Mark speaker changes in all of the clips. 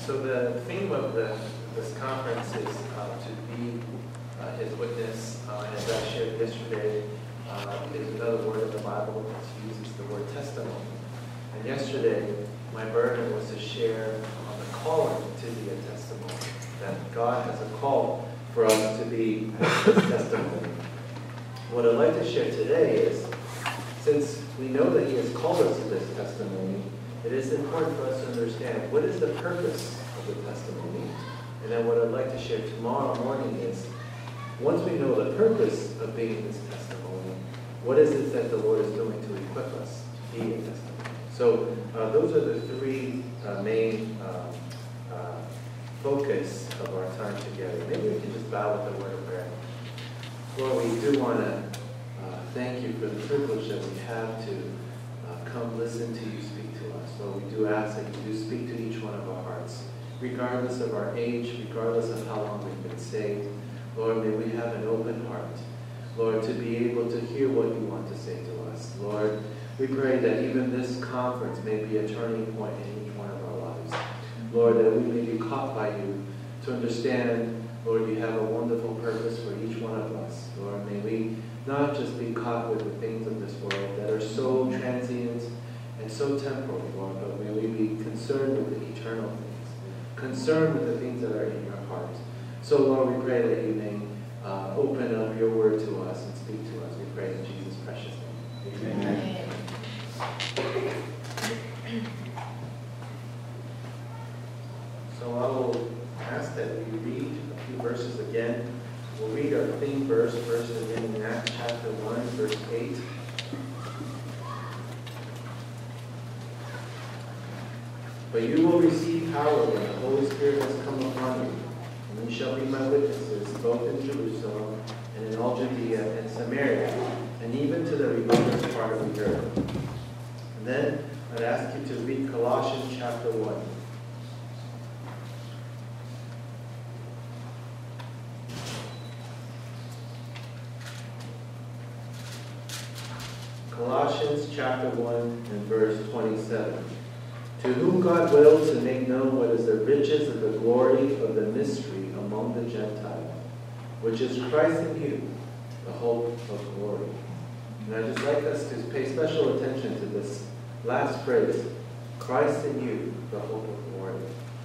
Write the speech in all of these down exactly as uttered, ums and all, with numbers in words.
Speaker 1: So the theme of the, this conference is uh, to be uh, his witness. Uh, as I shared yesterday, uh, is another word in the Bible that uses the word testimony. And yesterday, my burden was to share on the calling to be a testimony. That God has a call for us to be his testimony. What I'd like to share today is, since we know that he has called us to this testimony, it is important for us to understand what is the purpose of the testimony. And then what I'd like to share tomorrow morning is, once we know the purpose of being this testimony, what is it that the Lord is doing to equip us to be a testimony? So uh, those are the three uh, main uh, uh, focus of our time together. Maybe we can just bow with a word of prayer. Lord, we do want to uh, thank you for the privilege that we have to uh, come listen to you speak to us. Lord, we do ask that you do speak to each one of our hearts, regardless of our age, regardless of how long we've been saved. Lord, may we have an open heart, Lord, to be able to hear what you want to say to us. Lord, we pray that even this conference may be a turning point in each one of our lives. Lord, that we may be caught by you to understand, Lord, you have a wonderful purpose for each one of us. Lord, may we not just be caught with the things of this world that are so transient and so temporal, Lord, but may we be concerned with the eternal things, concerned with the things that are in your heart. So, Lord, we pray that you may uh, open up your word to us and speak to us. We pray in Jesus' precious name. Amen. Amen. So I will ask that we read a few verses again. We'll read our theme verse first again in Acts chapter one, verse eight. But you will receive power when the Holy Spirit has come upon you, and you shall be my witnesses both in Jerusalem and in all Judea and Samaria, and even to the remotest part of the earth. And then I'd ask you to read Colossians chapter one. Colossians chapter one and verse twenty-seven. To whom God willed to make known what is the riches of the glory of the mystery among the Gentiles, which is Christ in you, the hope of glory. And I'd just like us to pay special attention to this last phrase, Christ in you, the hope of glory.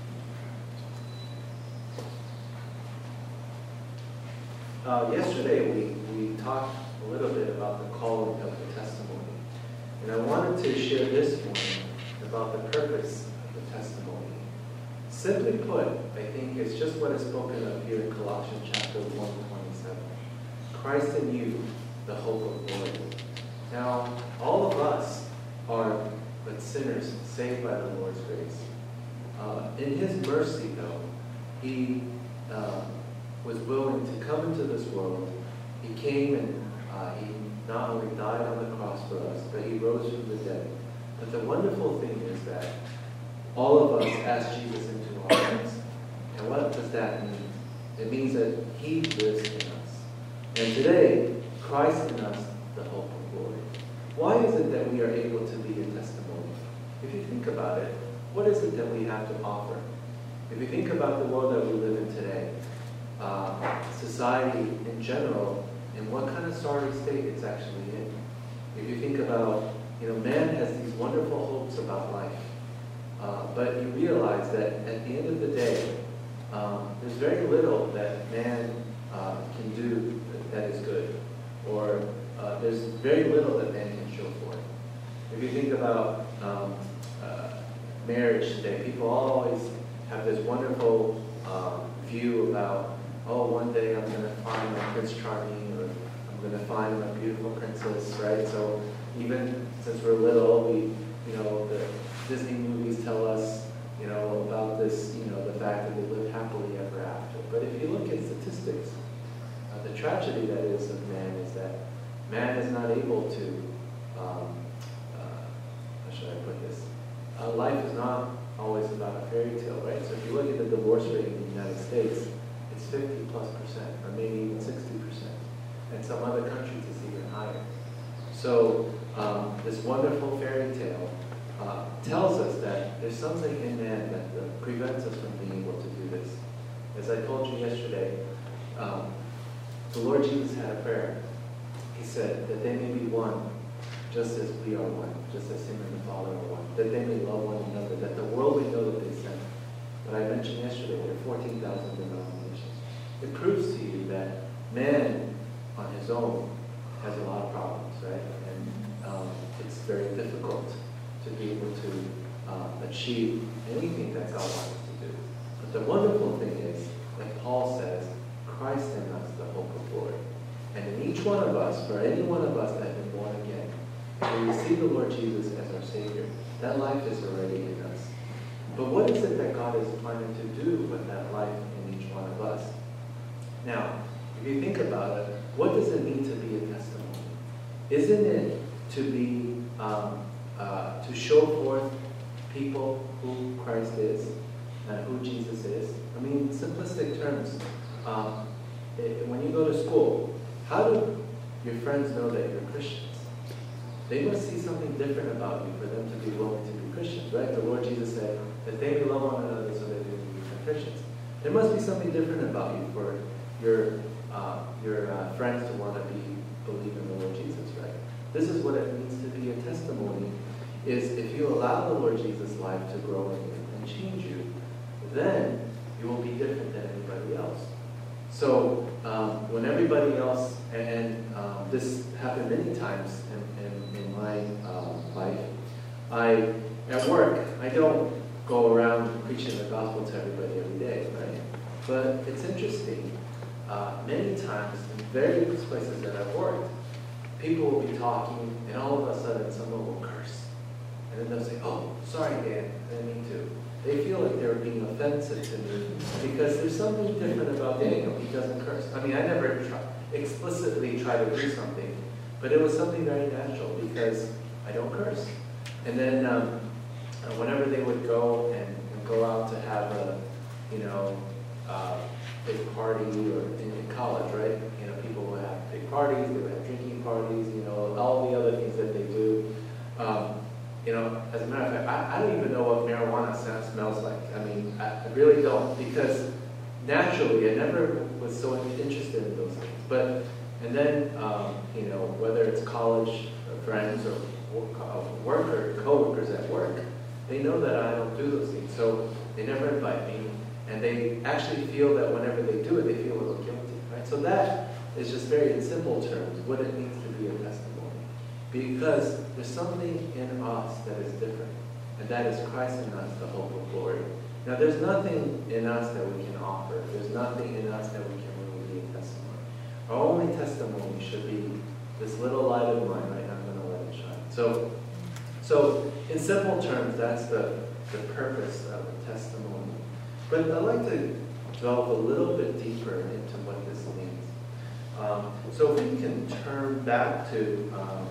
Speaker 1: Uh, yesterday we, we talked a little bit about the calling of the testimony. And I wanted to share this morning about the purpose of the testimony. Simply put, I think it's just what is spoken of here in Colossians chapter one, twenty-seven. Christ in you, the hope of glory. Now, all of us are but sinners saved by the Lord's grace. Uh, in his mercy, though, he uh, was willing to come into this world. He came and uh, he not only died on the cross for us, but he rose from the dead. But the wonderful thing is that all of us ask Jesus into our hearts. And what does that mean? It means that he lives in us. And today, Christ in us, the hope of glory. Why is it that we are able to be a testimony? If you think about it, what is it that we have to offer? If you think about the world that we live in today, uh, society in general, and what kind of sorry state it's actually in. If you think about, you know, man has these wonderful hopes about life, uh, but you realize that at the end of the day, um, there's very little that man uh, can do that, that is good, or uh, there's very little that man can show for it. If you think about um, uh, marriage today, people always have this wonderful uh, view about, oh, one day I'm going to find my Prince Charming, or I'm going to find my beautiful princess, right? So even since we're little, we, you know, the Disney movies tell us, you know, about this, you know, the fact that they live happily ever after. But if you look at statistics, uh, the tragedy that is of man is that man is not able to, um, uh, how should I put this? Uh, life is not always about a fairy tale, right? So if you look at the divorce rate in the United States, it's fifty plus percent, or maybe even sixty percent. And some other countries it's even higher. So um, this wonderful fairy tale uh, tells us that there's something in man that uh, prevents us from being able to do this. As I told you yesterday, um, the Lord Jesus had a prayer. He said that they may be one, just as we are one, just as Him and the Father are one, that they may love one another, that the world may know that they sent. But I mentioned yesterday, there are fourteen thousand denominations. It proves to you that man on his own has a lot of problems, right? And um, it's very difficult to be able to uh, achieve anything that God wants us to do. But the wonderful thing is, like Paul says, Christ in us, the hope of glory. And in each one of us, for any one of us that have been born again, when we receive the Lord Jesus as our Savior, that life is already in us. But what is it that God is planning to do with that life in each one of us? Now, if you think about it, what does it mean to be a testimony? Isn't it to be, um, uh, to show forth people who Christ is and who Jesus is? I mean, simplistic terms. Um, it, when you go to school, how do your friends know that you're Christians? They must see something different about you for them to be willing to be Christians, right? The Lord Jesus said that they may love one another so that they will become Christians. There must be something different about you for your uh, your uh, friends to want to be believe in the Lord Jesus, right? This is what it means to be a testimony. Is if you allow the Lord Jesus' life to grow in you and change you, then you will be different than anybody else. So um, when everybody else, and um, this happened many times in, in, in my um, life, I, at work, I don't go around preaching the gospel to everybody every day, right? But it's interesting, uh, many times in various places that I've worked, people will be talking, and all of a sudden someone will curse. And then they'll say, oh, sorry, Dan, I didn't mean to. They feel like they're being offensive to me because there's something different about Daniel. He doesn't curse. I mean, I never try, explicitly try to do something, but it was something very natural because I don't curse. And then um, whenever they would go and, and go out to have a, you know, uh, big party, or in, in college, right? You know, people would have big parties, they would have drinking parties, you know, all the other things that they do. Um, You know, as a matter of fact, I, I don't even know what marijuana smells like. I mean, I, I really don't, because naturally I never was so interested in those things. But, and then, um, you know, whether it's college or friends or work, uh, worker, co-workers at work, they know that I don't do those things. So they never invite me, and they actually feel that whenever they do it, they feel a little guilty, right? So that is just very in simple terms what it means to be a testimony. Because there's something in us that is different, and that is Christ in us, the hope of glory. Now, there's nothing in us that we can offer. There's nothing in us that we can really be a testimony. Our only testimony should be this little light of mine, right? I'm going to let it shine. So, so in simple terms, that's the, the purpose of a testimony. But I'd like to delve a little bit deeper into what this means. Um, so if we can turn back to um,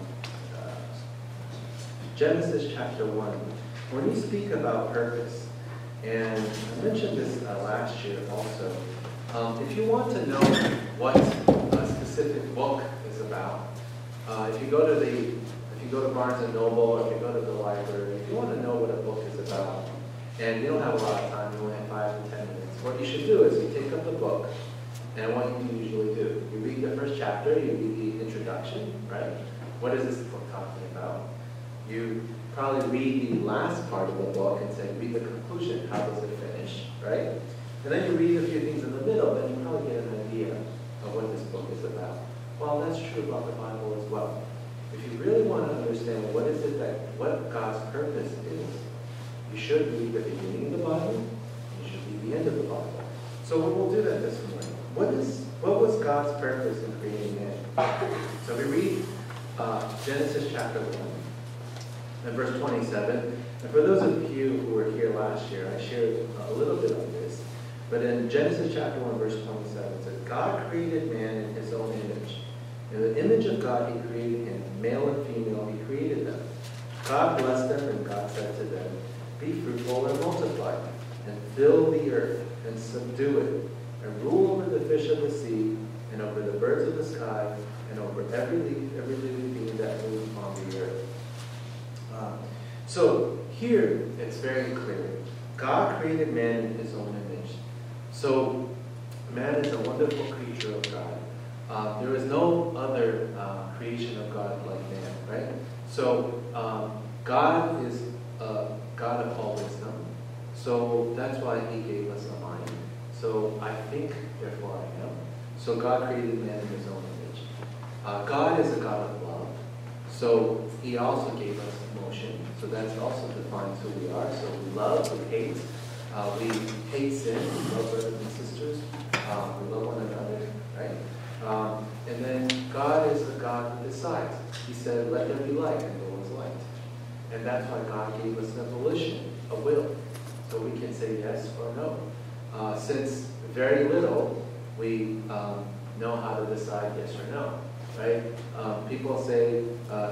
Speaker 1: Genesis chapter one. When you speak about purpose, and I mentioned this uh, last year also, um, if you want to know what a specific book is about, uh, if you go to the, if you go to Barnes and Noble, or if you go to the library, if you want to know what a book is about, and you don't have a lot of time, you only have five to ten minutes, what you should do is you take up the book, and what you usually do, you read the first chapter, you read the introduction, right? What is this book talking about? You probably read the last part of the book and say, read the conclusion, how does it finish, right? And then you read a few things in the middle, then you probably get an idea of what this book is about. Well, that's true about the Bible as well. If you really want to understand what is it that, what God's purpose is, you should read the beginning of the Bible, and you should read the end of the Bible. So we will do that this morning. What is, what was God's purpose in creating man? So we read uh, Genesis chapter one. And verse twenty-seven, and for those of you who were here last year, I shared a little bit of this, but in Genesis chapter one, verse twenty-seven, it says, God created man in his own image. In the image of God, he created him, male and female, he created them. God blessed them, and God said to them, be fruitful and multiply, and fill the earth, and subdue it, and rule over the fish of the sea, and over the birds of the sky, and over every leaf, every living being that moves on the earth. Uh, so, here it's very clear. God created man in his own image. So man is a wonderful creature of God. Uh, there is no other uh, creation of God like man, right? So um, God is a God of all wisdom. So that's why he gave us a mind. So I think, therefore I am. So God created man in his own image. Uh, God is a God of love. So he also gave us emotion. So that's also defines who we are. So we love, we hate. Uh, we hate sin, we love brothers and sisters. Uh, we love one another, right? Um, and then God is a God who decides. He said, let there be light, and there was light. And that's why God gave us a volition, a will. So we can say yes or no. Uh, since very little, we um, know how to decide yes or no, right? Um, people say uh,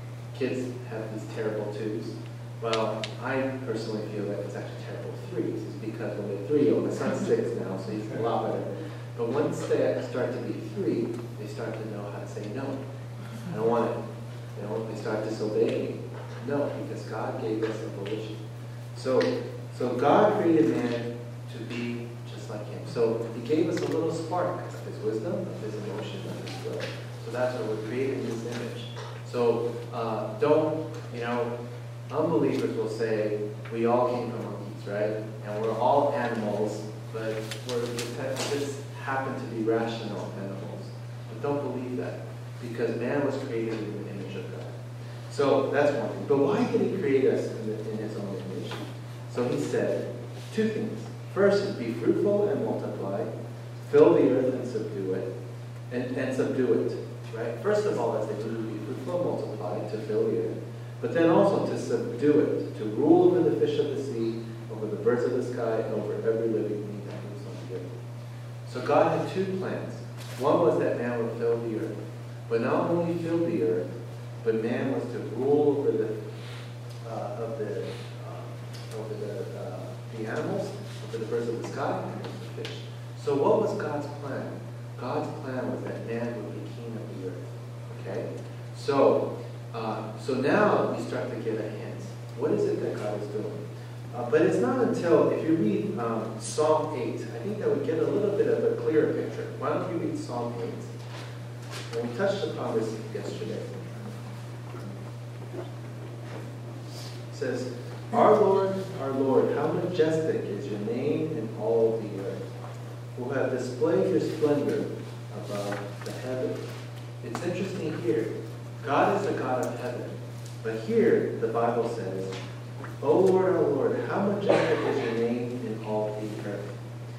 Speaker 1: kids have these terrible twos. Well, I personally feel that it's actually terrible threes. It's because when they're three, oh, my son's six now, so he's a lot better. But once they start to be three, they start to know how to say no. I don't want it. You know, they start disobeying. No, because God gave us a volition. So, so God created man to be just like him. So he gave us a little spark of his wisdom, of his emotion, of his will. So that's what we're created in his image. So uh, don't, you know, unbelievers will say, we all came from monkeys, right? And we're all animals, but we're just happen to be rational animals. But don't believe that, because man was created in the image of God. So that's one thing. But why did he create us in, the, in his own image? So he said two things. First is be fruitful and multiply, fill the earth and subdue it, and, and subdue it. Right? First of all, as they do, be fruitful and multiply, to fill the earth, but then also to subdue it, to rule over the fish of the sea, over the birds of the sky, and over every living thing that moves on the earth. So God had two plans. One was that man would fill the earth, but not only fill the earth, but man was to rule over the uh, of the uh, over the uh, the animals, over the birds of the sky, and over the fish. So what was God's plan? God's plan was that man would be king of the earth. Okay, so uh, so now we start to get a hint. What is it that God is doing? Uh, but it's not until, if you read um, Psalm eight, I think that we get a little bit of a clearer picture. Why don't you read Psalm eight? And we touched upon this yesterday. It says, Our Lord, our Lord, how majestic is your name in all the earth, who have displayed your splendor above the heaven. It's interesting here. God is the God of heaven. But here, the Bible says, O Lord, O Lord, how majestic is your name in all the earth.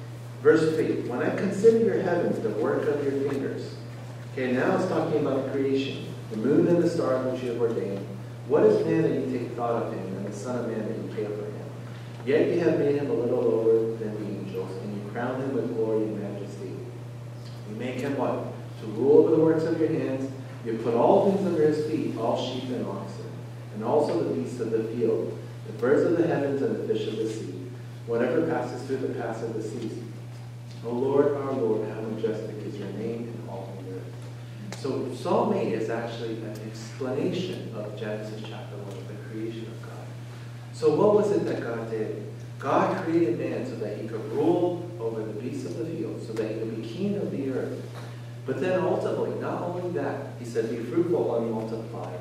Speaker 1: Verse three, when I consider your heavens, the work of your fingers. Okay, now it's talking about creation. The moon and the stars which you have ordained. What is man that you take thought of him, and the son of man that you care for him? Yet you have made him a little lower than the angels, and you crown him with glory and majesty. You make him what? To rule over the works of your hands. You put all things under his feet, all sheep and oxen, and also the beasts of the field, the birds of the heavens and the fish of the sea, whatever passes through the paths of the seas. O Lord, our Lord, how majestic is your name in all the earth. So Psalm eight is actually an explanation of Genesis chapter one, of the creation of God. So what was it that God did? God created man so that he could rule over the beasts of the field, so that he could be king of the earth. But then ultimately, not only that, he said, be fruitful and multiply,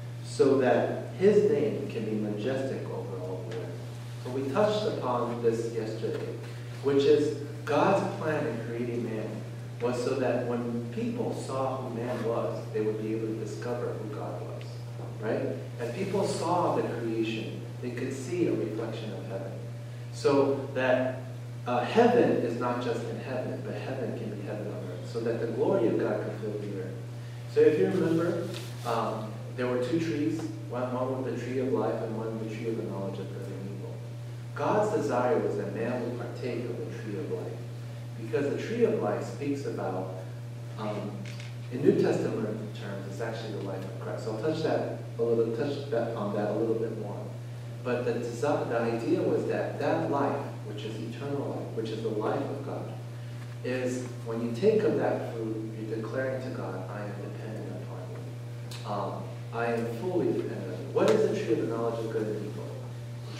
Speaker 1: so that his name can be majestic over all the earth. So we touched upon this yesterday, which is God's plan in creating man was so that when people saw who man was, they would be able to discover who God was, right? As people saw the creation, they could see a reflection of heaven. So that uh, heaven is not just in heaven, but heaven can be heaven on earth, so that the glory of God can fill the earth. So if you remember, um, there were two trees, one, one with the tree of life and one with the tree of the knowledge of good and evil. God's desire was that man would partake of the tree of life, because the tree of life speaks about, um, in New Testament terms, it's actually the life of Christ. So I'll touch that a little, touch that on that a little bit more. But the, the idea was that that life, which is eternal life, which is the life of God, is when you take of that fruit, you're declaring to God, I am dependent upon you. Um, I am fully dependent on you. What is the tree of the knowledge of good and evil?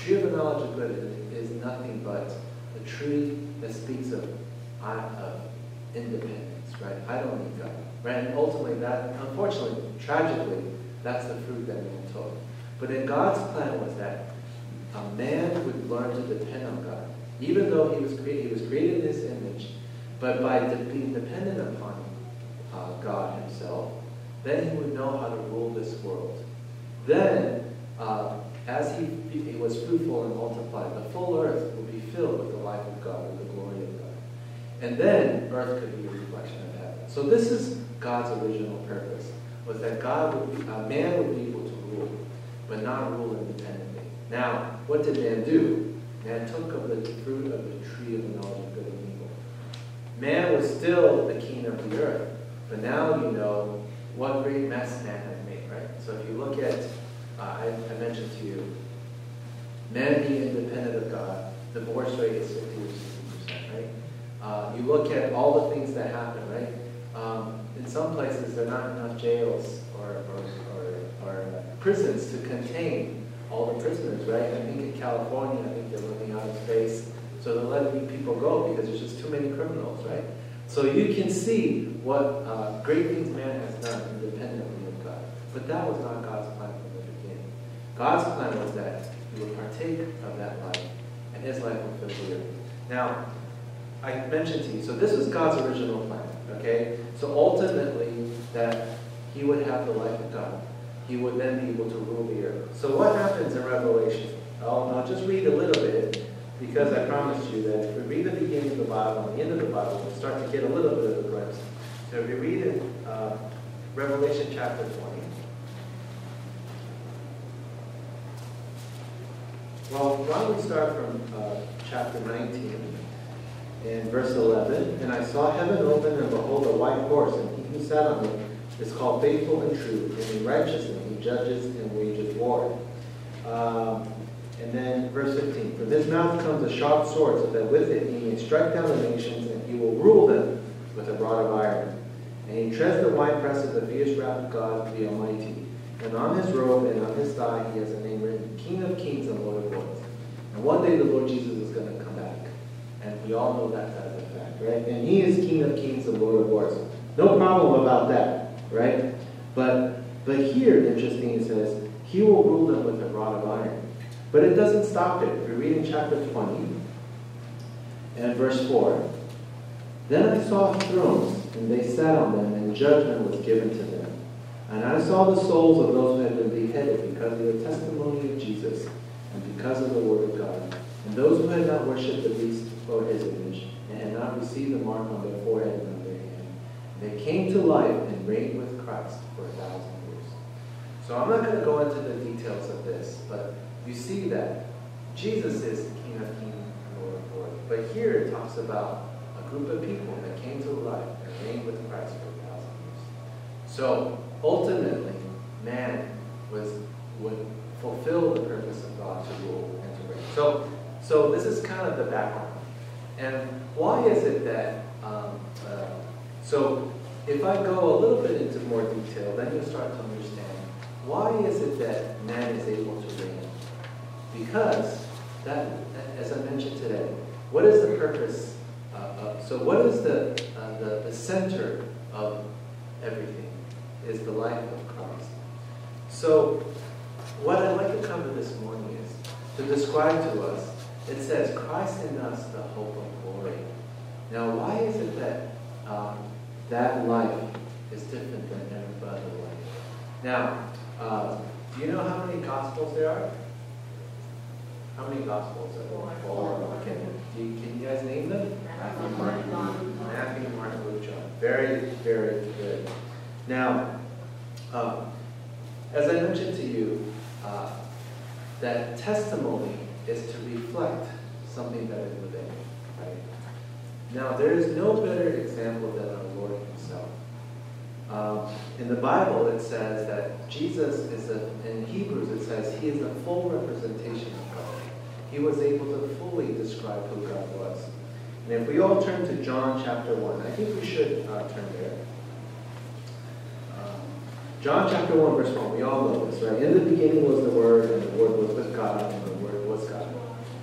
Speaker 1: tree of the knowledge of good is nothing but a tree that speaks of, of independence, right? I don't need God, right? And ultimately, that, unfortunately, tragically, that's the fruit that man took. But in God's plan was that a man would learn to depend on God, even though he was created, he was created in His image, but by de- being dependent upon uh, God Himself, then he would know how to rule this world. Then, uh, as he, he was fruitful and multiplied, the full earth would be filled with the life of God, with the glory of God. And then earth could be a reflection of heaven. So this is God's original purpose, was that God would be, a man would be able to rule, but not rule independently. Now, what did man do? Man took of the fruit of the tree of the knowledge of good and evil. Man was still the king of the earth, but now you know what great mess man has made, right? So if you look at, uh, I, I mentioned to you, men being independent of God, divorce rate is fifty or sixty percent, right? Uh, you look at all the things that happen, right? Um, in some places, there are not enough jails or, or, or, or uh, prisons to contain all the prisoners, right? I think in California, I think they're running out of space, so they're letting people go because there's just too many criminals, right? So you can see what uh, great things man has done independently of God. But that was not God's plan from the beginning. God's plan was that he would partake of that life, and his life would fill the earth. Now, I mentioned to you, so this was God's original plan, okay? So ultimately, that he would have the life of God. He would then be able to rule the earth. So what happens in Revelation? I'll, I'll just read a little bit, because I promised you that if we read the beginning of the Bible and the end of the Bible, we'll start to get a little bit of a glimpse. So if we read in uh, Revelation chapter twenty. Well, why don't we start from uh, chapter nineteen and verse eleven. And I saw heaven open, and behold, a white horse, and he who sat on it is called Faithful and True, and in righteousness he judges and wages war. Um, And then verse fifteen, from his mouth comes a sharp sword, so that with it he may strike down the nations, and he will rule them with a rod of iron. And he treads the winepress of the fierce wrath of God, the Almighty. And on his robe and on his thigh he has a name written, King of Kings and Lord of Lords. And one day the Lord Jesus is going to come back. And we all know that as a fact, right? And he is King of Kings and Lord of Lords. No problem about that, right? But, but here, interesting, it says, he will rule them with a rod of iron. But it doesn't stop there. If you read in chapter twenty, and verse four, then I saw thrones, and they sat on them, and judgment was given to them. And I saw the souls of those who had been beheaded because of the testimony of Jesus, and because of the word of God, and those who had not worshipped the beast or his image, and had not received the mark on their forehead and on their hand. And they came to life and reigned with Christ for a thousand years. So I'm not going to go into the details of this, but you see that Jesus is the King of Kings and Lord of Lords. But here it talks about a group of people that came to life and reigned with Christ for a thousand years. So ultimately, man was would fulfill the purpose of God to rule and to reign. So, so this is kind of the background. And why is it that? Um, uh, so, if I go a little bit into more detail, then you'll start to understand why is it that man is able to reign. Because, that, as I mentioned today, what is the purpose? Uh, of, so what is the, uh, the, the center of everything? Is the life of Christ. So, what I'd like to cover this morning is to describe to us, it says, Christ in us, the hope of glory. Now, why is it that um, that life is different than every other life? Now, uh, do you know how many Gospels there are? How many Gospels are there? Four. Okay. Do you, can you guys name them? Matthew, Mark, Matthew, Mark, Luke, John. Very, very good. Now, um, as I mentioned to you, uh, that testimony is to reflect something that is within you, right? Now, there is no better example than our Lord himself. Um, in the Bible, it says that Jesus is a, in Hebrews, it says he is a full representation of God. He was able to fully describe who God was. And if we all turn to John chapter one, I think we should uh, turn there. Um, John chapter one, verse one, we all know this, right? In the beginning was the Word, and the Word was with God, and the Word was God.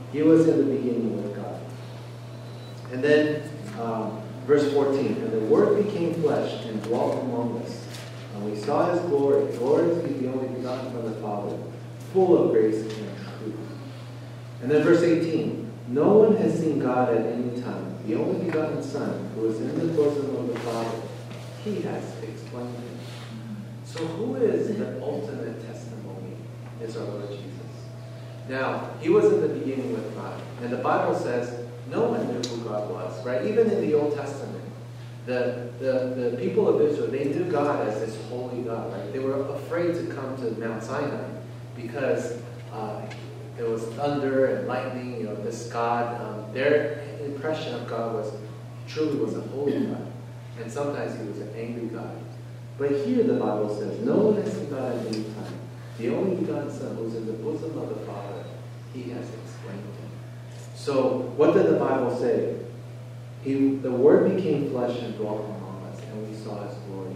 Speaker 1: He was in the beginning with God. And then, um, verse fourteen, and the Word became flesh and dwelt among us. And we saw His glory, glory as the only begotten from the Father, full of grace and truth. And then verse eighteen, no one has seen God at any time. The only begotten Son, who is in the bosom of the Father, He has explained Him. So who is the ultimate testimony? Is our Lord Jesus. Now, He was in the beginning with God. And the Bible says no one knew who God was, right? Even in the Old Testament, the, the, the people of Israel, they knew God as this holy God, right? They were afraid to come to Mount Sinai because uh, there was thunder and lightning, you know, this God. Um, their impression of God was, He truly was a holy God. And sometimes He was an angry God. But here the Bible says, no one has seen God at any time. The only begotten Son, who is in the bosom of the Father, He has explained Him. So, what did the Bible say? He, the Word became flesh and dwelt among us, and we saw His glory.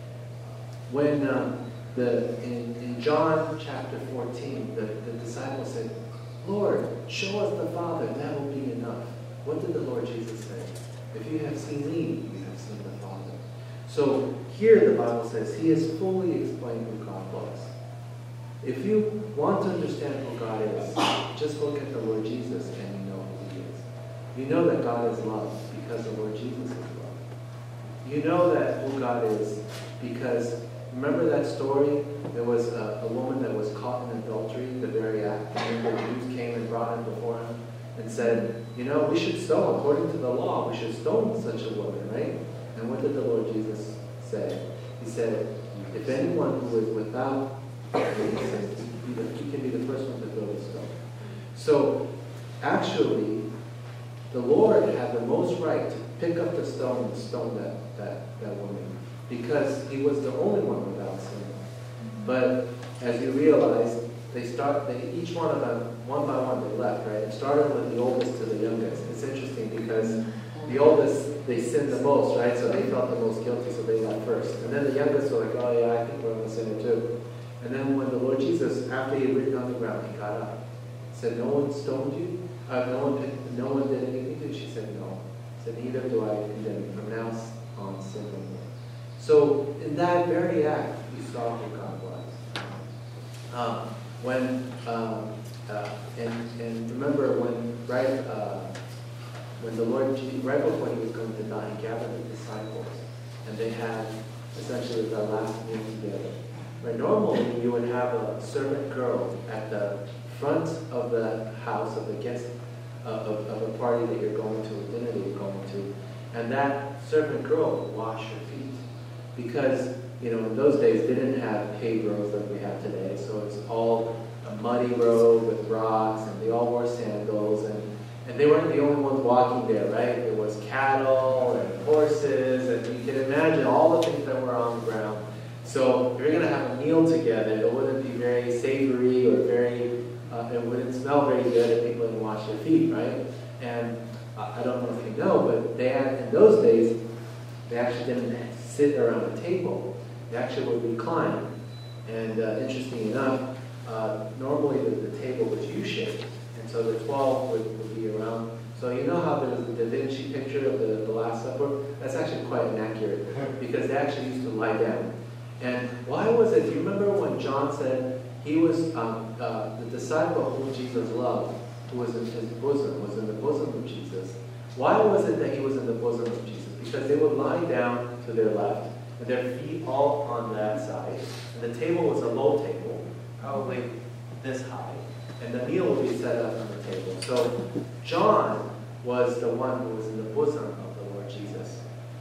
Speaker 1: When um, the in, in John chapter fourteen, the, the disciples said, Lord, show us the Father, and that will be enough. What did the Lord Jesus say? If you have seen me, you have seen the Father. So here the Bible says He has fully explained who God was. If you want to understand who God is, just look at the Lord Jesus and you know who He is. You know that God is love because the Lord Jesus is love. You know that who God is because, remember that story? There was a, a woman that was caught in adultery, the very act, and then the Jews came and brought Him before Him and said, you know, we should stone, according to the law, we should stone such a woman, right? And what did the Lord Jesus say? He said, if anyone who is without, he can be the first one to throw the stone. So, actually, the Lord had the most right to pick up the stone and stone that, that, that woman because He was the only one without sin. But as you realize, they start. They each one of them, one by one, they left. Right? It started with the oldest to the youngest. It's interesting because the oldest, they sinned the most, right? So they felt the most guilty, so they left first. And then the youngest were like, oh yeah, I think we're going to sin too. And then when the Lord Jesus, after He had written on the ground, He got up. Said, no one stoned you? Uh, no one no one did anything to you? She said, no. Said, neither do I condemn you. From now on, sin no more. So in that very act, we saw who God was. Um, when, um, uh, and, and remember when, right, uh, when the Lord, right before He was going to die, He gathered the disciples. And they had essentially their last meal together. Right, normally, you would have a servant girl at the front of the house of the guest uh, of, of a party that you're going to, a dinner that you're going to, and that servant girl would wash your feet because you know in those days they didn't have paved roads like we have today, so it's all a muddy road with rocks, and they all wore sandals, and and they weren't the only ones walking there, right? There was cattle and horses, and you can imagine all the things that were on the ground. So if you're going to have a meal together, it wouldn't be very savory or very, uh, it wouldn't smell very good if people didn't wash their feet, right? And uh, I don't know if you know, but they had, in those days, they actually didn't sit around a table. They actually would recline. And uh, interesting enough, uh, normally the, the table was U-shaped, and so the twelve would, would be around. So you know how there's the Da Vinci picture of the, the Last Supper? That's actually quite inaccurate because they actually used to lie down. And why was it? Do you remember when John said he was um, uh, the disciple whom Jesus loved, who was in his bosom, was in the bosom of Jesus? Why was it that he was in the bosom of Jesus? Because they would lie down to their left, and their feet all on that side. And the table was a low table, probably this high, and the meal would be set up on the table. So John was the one who was in the bosom of the Lord Jesus.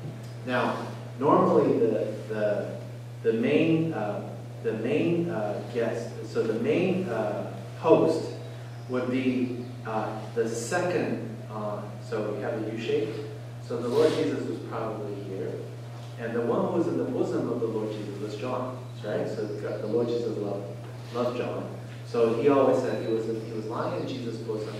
Speaker 1: Now, normally the the The main, uh, the main uh, guest, so the main uh, host would be uh, the second, uh, so we have a U shape. So the Lord Jesus was probably here. And the one who was in the bosom of the Lord Jesus was John, right? So the Lord Jesus loved, loved John. So he always said he was he was lying in Jesus' bosom.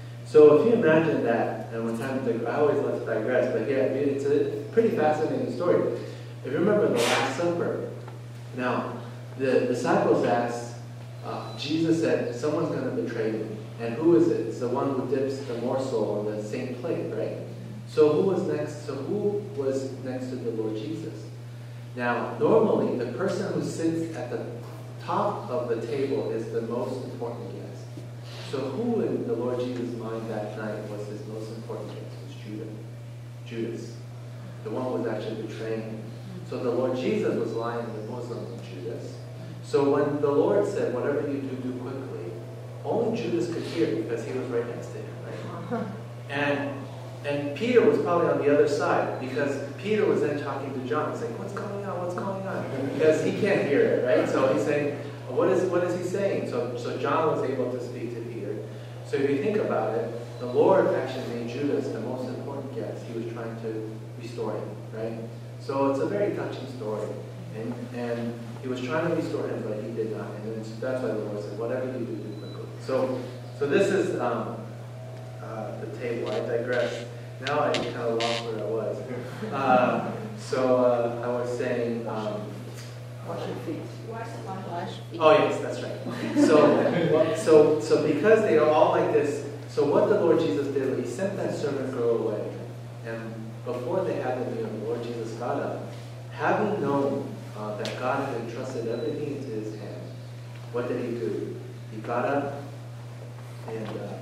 Speaker 1: So if you imagine that, and one time, I always like to digress, but yeah, it's a pretty fascinating story. If you remember the Last Supper, now, the disciples asked uh, Jesus said, someone's going to betray me. And who is it? It's the one who dips the morsel on the same plate, right? So who was next? So who was next to the Lord Jesus? Now, normally, the person who sits at the top of the table is the most important guest. So who in the Lord Jesus' mind that night was his most important guest? It was Judas. Judas. The one who was actually betraying him. So the Lord Jesus was lying in the bosom of Judas. So when the Lord said, whatever you do, do quickly, only Judas could hear because he was right next to him, right? And and Peter was probably on the other side because Peter was then talking to John, saying, what's going on, what's going on? Because he can't hear it, right? So he's saying, what is what is he saying? So, so John was able to speak to Peter. So if you think about it, the Lord actually made Judas the most important guest. He was trying to restore him, right? So it's a very touching story. And, and he was trying to restore him, but he did not. And then, that's why the Lord said, whatever you do, do quickly. So, so this is um, uh, the table. I digress. Now I kind of lost where I was. Uh, so uh, I was saying... Um,
Speaker 2: Wash your feet. Wash feet.
Speaker 1: Oh yes, that's right. So, so, so because they are all like this, so what the Lord Jesus did, he sent that servant girl away. And before they had the meal, the Lord Jesus got up, having known uh, that God had entrusted everything into his hand. What did he do? He got up and uh,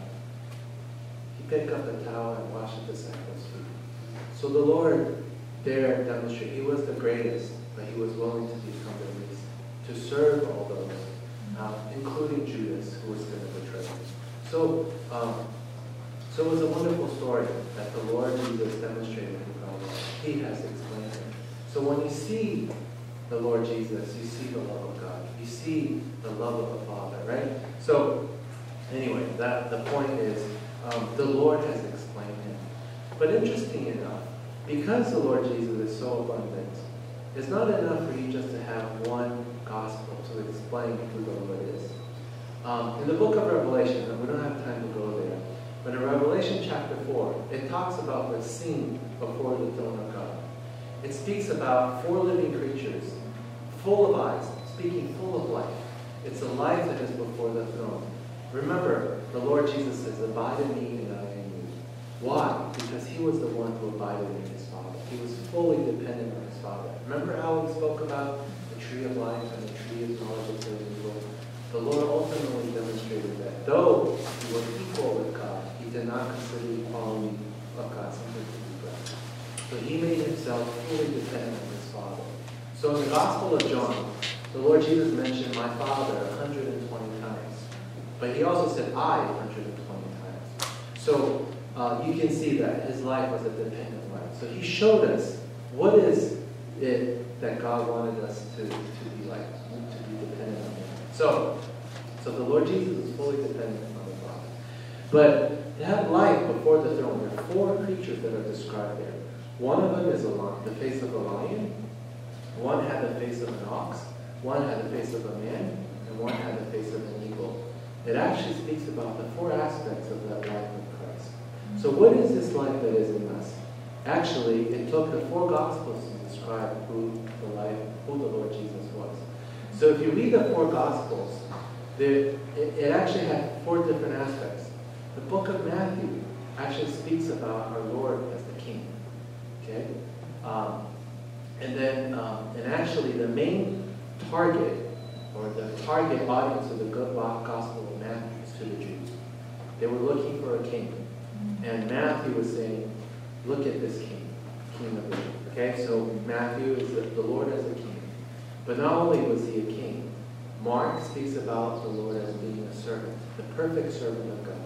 Speaker 1: he picked up the towel and washed the disciples' feet. So the Lord there demonstrated he was the greatest, but he was willing to become the least, to serve all those, uh, including Judas, who was going to betray him. So, um, so it was a wonderful story that the Lord Jesus demonstrated in God. He has explained it. So when you see the Lord Jesus, you see the love of God. You see the love of the Father, right? So, anyway, that the point is, um, the Lord has explained him. But interesting enough, because the Lord Jesus is so abundant, it's not enough for you just to have one gospel to explain who the Lord is. Um, in the book of Revelation, and we don't have time to go there, but in Revelation chapter four, it talks about the scene before the throne of God. It speaks about four living creatures, full of eyes, speaking full of life. It's a life that is before the throne. Remember, the Lord Jesus says, abide in me and I in you. Why? Because he was the one who abided in his Father. He was fully dependent on his Father. Remember how we spoke about the tree of life and the tree of knowledge of good and evil? The Lord ultimately demonstrated that though he was equal with God, he did not consider equality of God something to be grasped. So he made himself fully dependent on his Father. So in the Gospel of John, the Lord Jesus mentioned my Father one hundred twenty times. But he also said I one hundred twenty times. So uh, you can see that his life was a dependent life. So he showed us what is it that God wanted us to, to be like, to be dependent on him. So, so the Lord Jesus is fully dependent on the Father. But to have life before the throne, there are four creatures that are described there. One of them is a lion, the face of a lion. One had the face of an ox. One had the face of a man. And one had the face of an eagle. It actually speaks about the four aspects of that life of Christ. So what is this life that is in us? Actually, it took the four Gospels to describe who the life, who the Lord Jesus was. So if you read the four Gospels, it, it actually had four different aspects. The book of Matthew actually speaks about our Lord as the King. Okay? Um, and then, um, and actually the main target, or the target audience of the good Gospel of Matthew is to the Jews. They were looking for a king. And Matthew was saying, look at this king, King of Israel. Okay, so Matthew is the, the Lord as a king. But not only was he a king, Mark speaks about the Lord as being a servant, the perfect servant of God.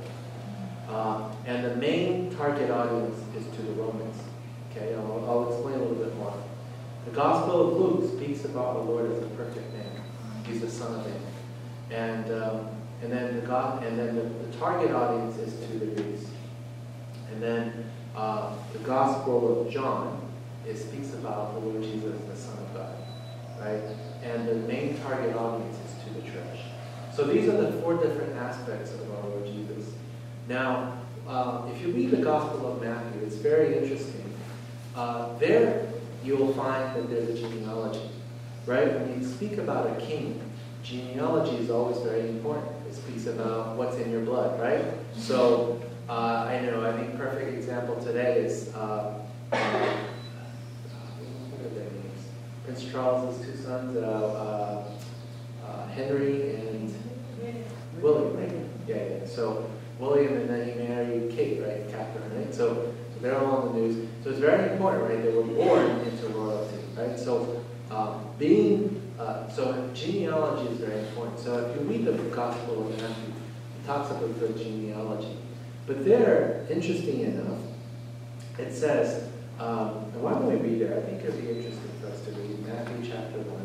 Speaker 1: Uh, and the main target audience is to the Romans. Okay, I'll, I'll explain a little bit more. The Gospel of Luke speaks about the Lord as a perfect man. He's the Son of Man. And um, and then the God, and then the, the target audience is to the Greeks. And then uh, the Gospel of John, it speaks about the Lord Jesus, the Son of God, right? And the main target audience is to the church. So these are the four different aspects of our Lord Jesus. Now, uh, if you read the Gospel of Matthew, it's very interesting. Uh, there, you will find that there's a genealogy, right? When you speak about a king, genealogy is always very important. It speaks about what's in your blood, right? So uh, I know, I think perfect example today is, uh, uh, what are their names? Prince Charles's two sons, uh, uh, uh, Henry and William, right? Yeah, yeah. So William, and then he married Kate, right? Catherine, right? So, so they're all on the news. So it's very important, right? They were born into royalty, right? So um, being, uh, so genealogy is very important. So if you read the Gospel of Matthew, it talks about the genealogy. But there, interesting enough, it says, um, and why don't we read it? I think it would be interesting for us to read Matthew chapter one.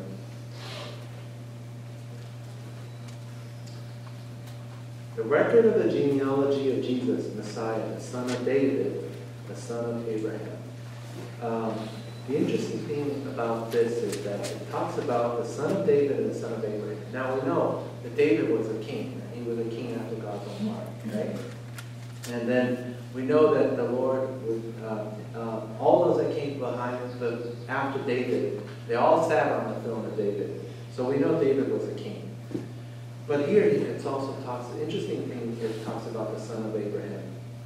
Speaker 1: The record of the genealogy of Jesus, Messiah, the son of David, the son of Abraham. Um, the interesting thing about this is that it talks about the son of David and the son of Abraham. Now we know that David was a king. He was a king after God's own heart, right? And then we know that the Lord, would, uh, uh, all those that came behind, the, after David, they all sat on the throne of David. So we know David was a king. But here it also talks, the interesting thing here it talks about the son of Abraham.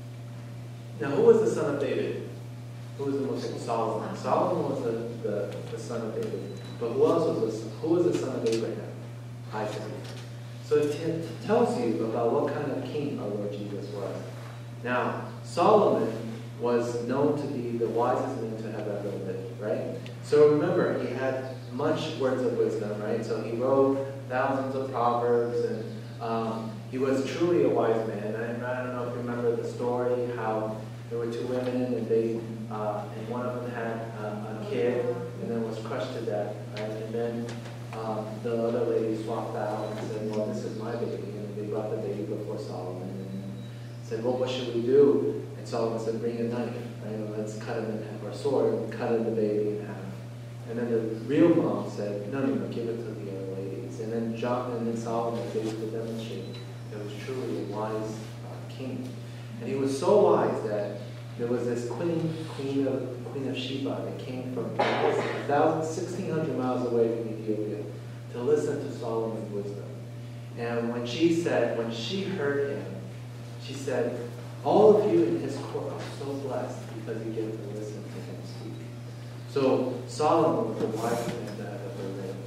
Speaker 1: Now who was the son of David? Who was the most? Solomon. Solomon was the, the, the son of David. But who else was the, who was the son of Abraham? Isaac. So it t- tells you about what kind of king our Lord Jesus was. Now, Solomon was known to be the wisest man to have ever lived, right? So remember, he had much words of wisdom, right? So he wrote thousands of proverbs, and um, he was truly a wise man. And I don't know if you remember the story, how there were two women, and they, uh, and one of them had uh, a kid, and then was crushed to death, right? And then um, the other lady swapped out and said, well, this is my baby. And they brought the baby before Solomon, and said, well, what should we do? And Solomon said, bring a knife, right? And let's cut him in half, or sword, and cut the baby in half. And then the real mom said, no, no, no, give it to the other ladies. And then John, and then Solomon basically demonstrated that was truly a wise uh, king. And he was so wise that there was this queen, queen of Queen of Sheba, that came from one thousand, sixteen hundred miles away from Ethiopia to listen to Solomon's wisdom. And when she said, when she heard him, she said, all of you in his court are so blessed because you get to listen to him speak. So Solomon was the wisest man that ever lived.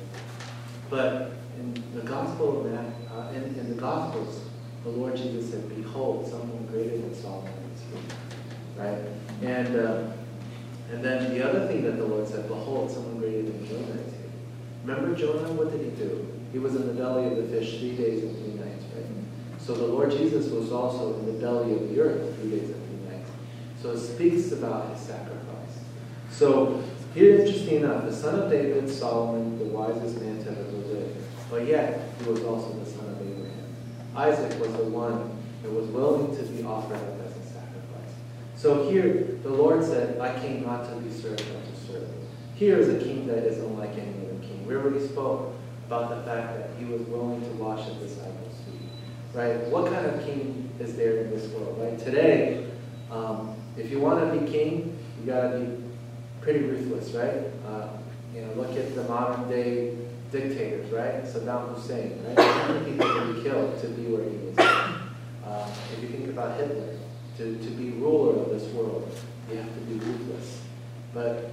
Speaker 1: But in the Gospel of Matthew, uh, in, in the Gospels, the Lord Jesus said, behold, someone greater than Solomon is here. Right? And uh, and then the other thing that the Lord said, behold, someone greater than Jonah is here. Remember Jonah? What did he do? He was in the belly of the fish three days and three nights, right? So the Lord Jesus was also in the belly of the earth three days and three nights. So it speaks about his sacrifice. So here, interesting enough, the son of David, Solomon, the wisest man to ever live, but yet he was also the son of Abraham. Isaac was the one that was willing to be offered up as a sacrifice. So here, the Lord said, I came not to be served, but to serve. Here is a king that is unlike any other king. We already spoke about the fact that he was willing to wash his disciples' feet. Right? What kind of king is there in this world? Right? Today, um, if you want to be king, you got to be pretty ruthless, right? Uh, you know, look at the modern day dictators, right? Saddam Hussein, right? How many people can be killed to be where he is? Uh, if you think about Hitler, to, to be ruler of this world, you have to be ruthless. But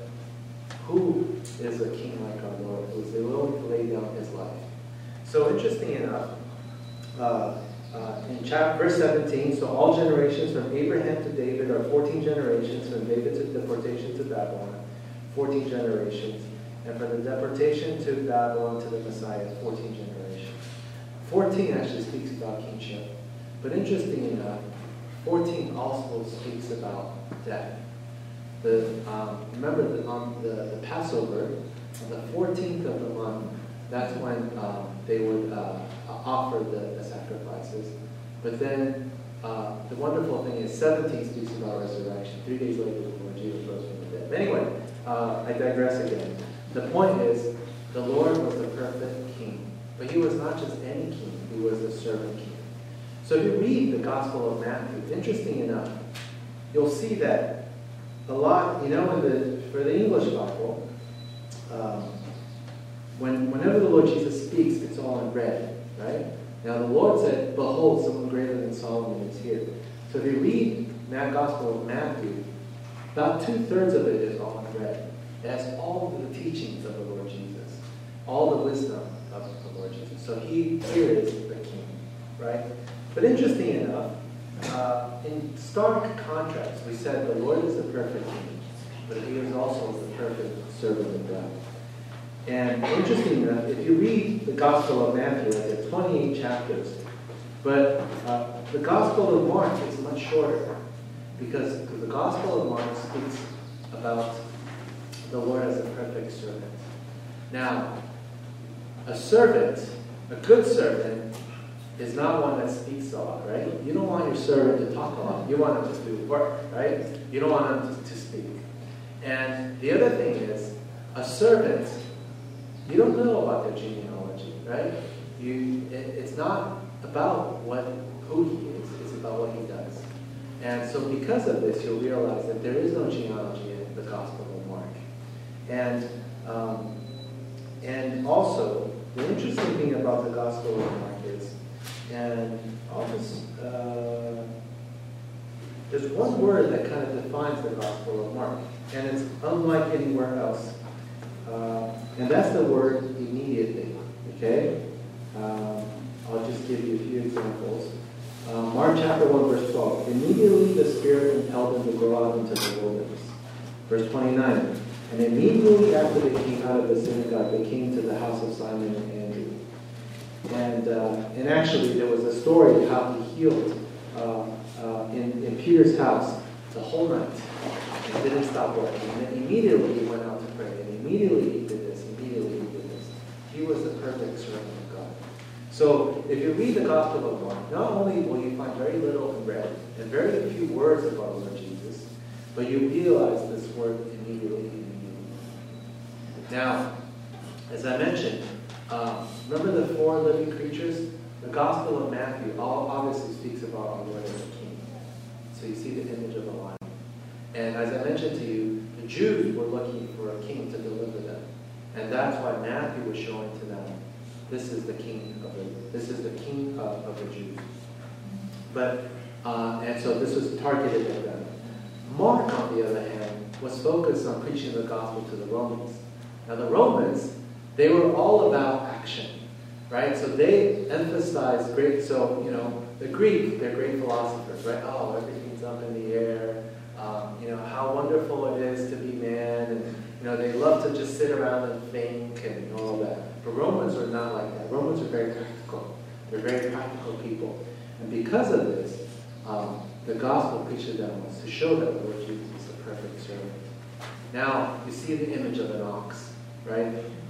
Speaker 1: who is a king like our Lord, who is willing to lay down his life? So interesting enough, uh, uh, in chapter, verse seventeen, so all generations from Abraham to David are fourteen generations, from David to deportation to Babylon, fourteen generations, and from the deportation to Babylon to the Messiah, fourteen generations. fourteen actually speaks about kingship. But interesting enough, fourteen also speaks about death. The, um, remember the, um, the, the Passover, on the fourteenth of the month, that's when um, they would uh, offer the, the sacrifices. But then uh, the wonderful thing is seventeen speaks about resurrection. Three days later, the Lord Jesus rose from the dead. But anyway, uh, I digress again. The point is, the Lord was the perfect king. But he was not just any king, he was the servant king. So if you read the Gospel of Matthew, interesting enough, you'll see that a lot, you know, in the, for the English Bible, um, when whenever the Lord Jesus speaks, it's all in red, right? Now the Lord said, behold, someone greater than Solomon is here. So if you read that Gospel of Matthew, about two-thirds of it is all in red. It has all the teachings of the Lord Jesus, all the wisdom of the Lord Jesus. So he here is the king, right? But interesting enough, uh, in stark contrast, we said the Lord is the perfect king, but he is also the perfect servant of God. And interesting enough, if you read the Gospel of Matthew, it's at twenty-eight chapters, but uh, the Gospel of Mark is much shorter, because the Gospel of Mark speaks about the Lord as a perfect servant. Now, a servant, a good servant, is not one that speaks a lot, right? You don't want your servant to talk a lot. You want him to do work, right? You don't want him to, to speak. And the other thing is, a servant, you don't know about their genealogy, right? You, it, it's not about what who he is, it's about what he does. And so because of this, you'll realize that there is no genealogy in the Gospel of Mark. And, um, and also, the interesting thing about the Gospel of Mark is, and I'll just, uh, there's one word that kind of defines the Gospel of Mark, and it's unlike anywhere else. Uh, and that's the word immediately, okay? Um, I'll just give you a few examples. Uh, Mark chapter one, verse twelve. Immediately the Spirit impelled them to go out into the wilderness. Verse twenty-nine. And immediately after they came out of the synagogue, they came to the house of Simon and Andrew. And uh, and actually, there was a story of how he healed uh, uh, in, in Peter's house the whole night. And didn't stop working. And then immediately he went out to pray. And immediately he did this. Immediately he did this. He was the perfect servant of God. So if you read the Gospel of Mark, not only will you find very little in red and very few words about the Lord Jesus, but you realize this word immediately, immediately. Now, as I mentioned, um, remember the four living creatures? The Gospel of Matthew all obviously speaks about our Lord as a king. So you see the image of a lion. And as I mentioned to you, the Jews were looking for a king to deliver them. And that's why Matthew was showing to them, this is the king of the, this is the king of, of the Jews. But, uh, and so this was targeted at them. Mark, on the other hand, was focused on preaching the gospel to the Romans. Now the Romans, they were all about action, right? So they emphasized great, so, you know, the Greek, they're great philosophers, right? Oh, everything's up in the air. Um, you know, how wonderful it is to be man. And, you know, they love to just sit around and think and all that. But Romans are not like that. Romans are very practical. They're very practical people. And because of this, um, the gospel preached to them was to show that the Lord Jesus is the perfect servant. Now, you see the image of an ox, right?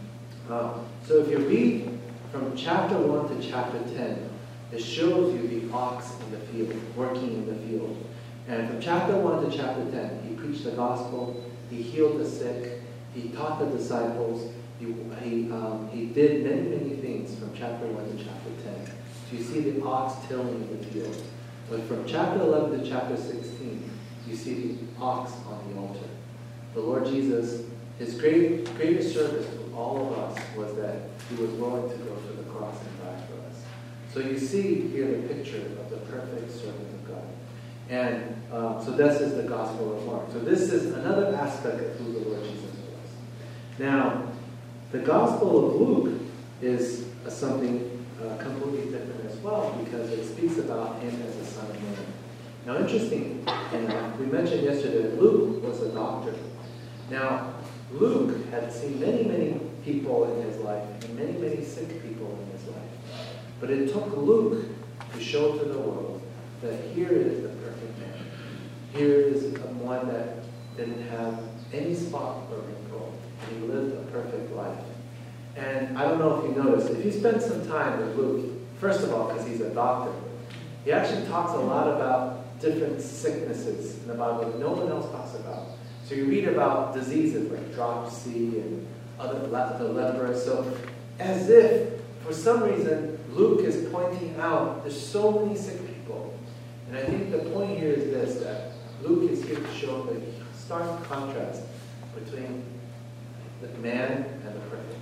Speaker 1: Um, so if you read from chapter one to chapter ten, it shows you the ox in the field, working in the field. And from chapter one to chapter ten, he preached the gospel, he healed the sick, he taught the disciples, he, he, um, he did many, many things from chapter one to chapter ten. So you see the ox tilling the field. But from chapter eleven to chapter sixteen, you see the ox on the altar. The Lord Jesus, his great, greatest service to all of us was that he was willing to go to the cross and die for us. So you see here the picture of the perfect servant of God. And um, so this is the Gospel of Mark. So this is another aspect of who the Lord Jesus was. Now, the Gospel of Luke is uh, something uh, completely different as well, because it speaks about him as a son of man. Now, interesting enough, we mentioned yesterday that Luke was a doctor. Now, Luke had seen many, many people in his life, and many, many sick people in his life. But it took Luke to show to the world that here is the perfect man. Here is one that didn't have any spot or wrinkle. He lived a perfect life. And I don't know if you noticed, if you spend some time with Luke, first of all, because he's a doctor, he actually talks a lot about different sicknesses in the Bible that no one else talks about. So you read about diseases like dropsy and other the leprous. So as if, for some reason, Luke is pointing out there's so many sick people. And I think the point here is this, that Luke is here to show the stark contrast between the man and the perfect.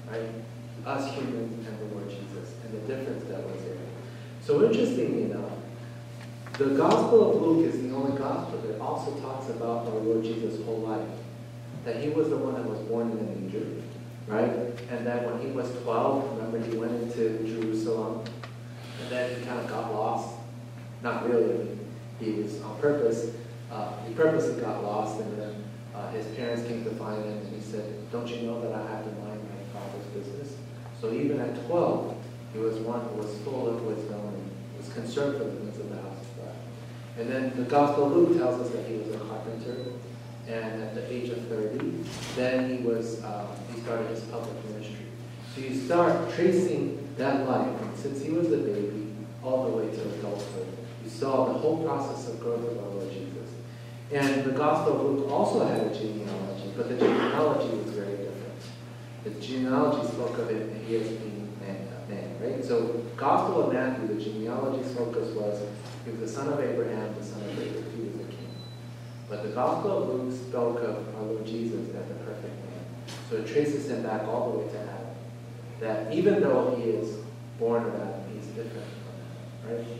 Speaker 1: right? Us humans and the Lord Jesus, and the difference that was there. So interestingly enough, the Gospel of Luke is the only Gospel that also talks about our Lord Jesus' whole life. That he was the one that was born in a manger, right? And then when he was twelve, remember he went into Jerusalem, and then he kind of got lost. Not really, I mean, he was on purpose. Uh, he purposely got lost, and then uh, his parents came to find him, and he said, "Don't you know that I have to mind my father's business?" So even at twelve, he was one who was full of wisdom and was concerned for the things of the house of God. And then the Gospel of Luke tells us that he was a carpenter, and at the age of thirty, then he was um, he started his public ministry. So you start tracing that life since he was a baby all the way to adulthood. You saw the whole process of growth of our Lord Jesus. And the Gospel of Luke also had a genealogy, but the genealogy was very different. The genealogy spoke of it, and he as being man, man, right? So Gospel of Matthew, the genealogy's focus was he was the son of Abraham, the son of David. He was a king. But the Gospel of Luke spoke of our Lord Jesus as the perfect man. So it traces him back all the way to Adam. That even though he is born of Adam, he's different from Adam, right?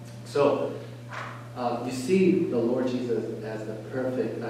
Speaker 1: So uh, you see the Lord Jesus as the perfect, uh,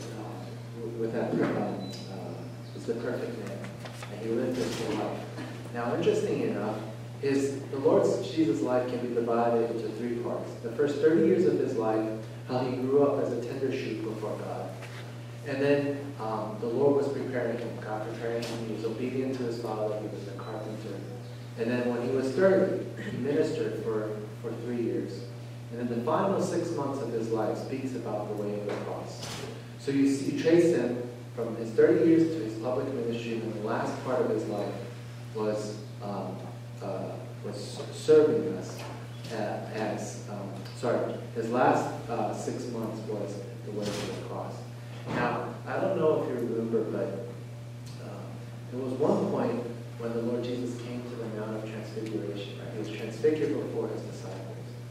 Speaker 1: uh, with that, um, uh, was the perfect man, and he lived his whole life. Now, interesting enough, is the Lord Jesus' life can be divided into three parts. The first thirty years of his life, how he grew up as a tender shoot before God. And then um, the Lord was preparing him, God preparing him. He was obedient to his father. He was a carpenter. And then when he was thirty, he ministered for, for three years. And then the final six months of his life speaks about the way of the cross. So you see, you trace him from his thirty years to his public ministry, and the last part of his life was um, uh, was serving us uh, as, um, sorry, his last uh, six months was the way of the cross. Now, I don't know if you remember, but uh, there was one point when the Lord Jesus came to the Mount of Transfiguration, right? He was transfigured before his disciples.